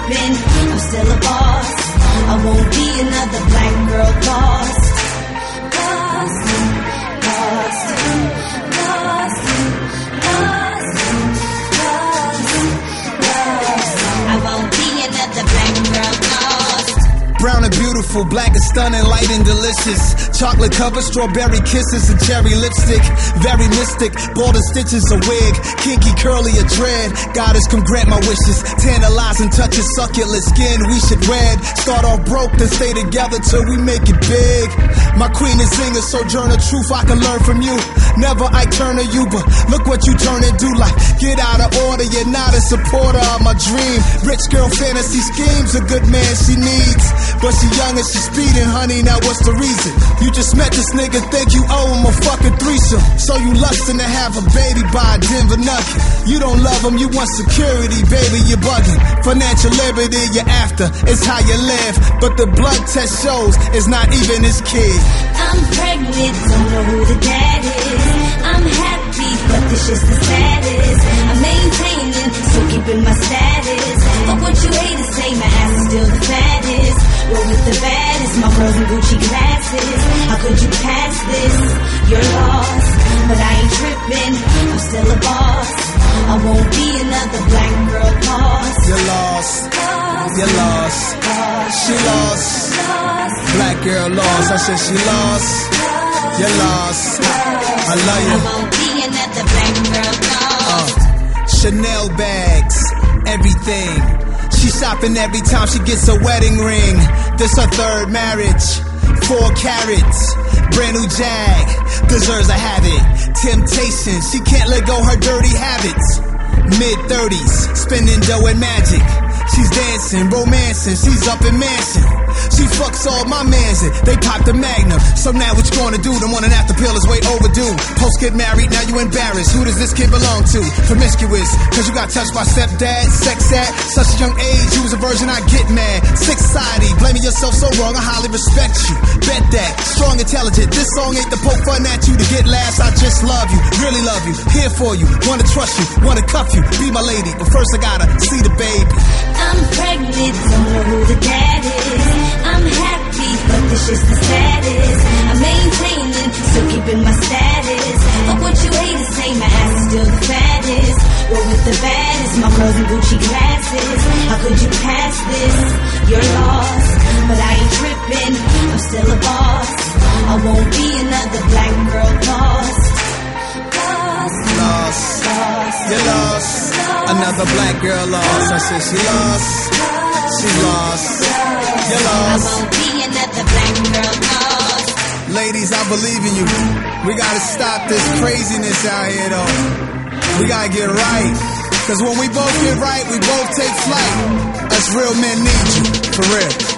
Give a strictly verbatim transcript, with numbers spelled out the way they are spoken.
tripping, I'm still a boss. I won't be another black girl lost. Lost, lost, lost, lost, lost, lost. I won't be another black girl lost. Brown and beautiful, black and stunning, light and delicious. Chocolate covered, strawberry kisses and cherry lipstick. Very mystic, bald and stitches a wig. Kinky, curly, a dread. Goddess, come grant my wishes. Tantalizing touches, succulent skin, we should wed. Start off broke, then stay together till we make it big. My queen is singer, sojourner, truth I can learn from you. Never I turn to you, but look what you turn and do. Like, get out of order, you're not a supporter of my dream. Rich girl fantasy schemes, a good man she needs. But she young and she speeding, honey, now what's the reason? You just met this nigga, think you owe him a fucking threesome. So you lustin' to have a baby by a Denver nugget. You don't love him, you want security, baby, you're bugging. Financial liberty, you're after, it's how you live. But the blood test shows it's not even his kid. I'm pregnant, don't know who the dad is. I'm happy, but this shit's the status. I'm maintaining, still keeping my status. But what you haters say, my ass is still the fattest. Well, with the baddest, my pearls and Gucci glasses. How could you pass this? You're lost, but I ain't tripping. I'm still a boss. I won't be another black girl lost. You're lost, lost, you're lost, lost, she lost, lost, black girl lost. I said she lost, lost, you're lost. I love you. I won't be another black girl lost. Uh, Chanel bags, everything. She shopping every time she gets a wedding ring. This her third marriage. Four carats, brand new Jag, deserves a habit. Temptation, she can't let go her dirty habits. Mid thirties, spending dough and magic. She's dancing, romancing, she's up in mansion. She fucks all my mans and they pop the Magnum. So now what you gonna do? The one and after pill is way overdue. Post get married, now you embarrassed. Who does this kid belong to? Promiscuous, cause you got touched by stepdad. Sex at such a young age, you was a virgin, I get mad. Sick society, blaming yourself so wrong, I highly respect you. Bet that, strong, intelligent. This song ain't to poke fun at you to get laughs. I just love you, really love you. Here for you, wanna trust you, wanna cuff you. Be my lady, but first I gotta see the baby. I'm pregnant, don't know who the dad is. I'm happy, but this shit's the status. I'm maintaining, still keeping my status. But what you haters say, my ass is still the fattest. Well, with the baddest, my pearls and Gucci glasses. How could you pass this? You're lost, but I ain't tripping. I'm still a boss. I won't be another black girl lost. Lost, Lost, lost, you're lost, lost, another black girl lost. I said she lost, she lost, you're I lost. won't be another black girl lost. Ladies, I believe in you. We gotta stop this craziness out here though. We gotta get right, cause when we both get right, we both take flight. Us real men need you, for real.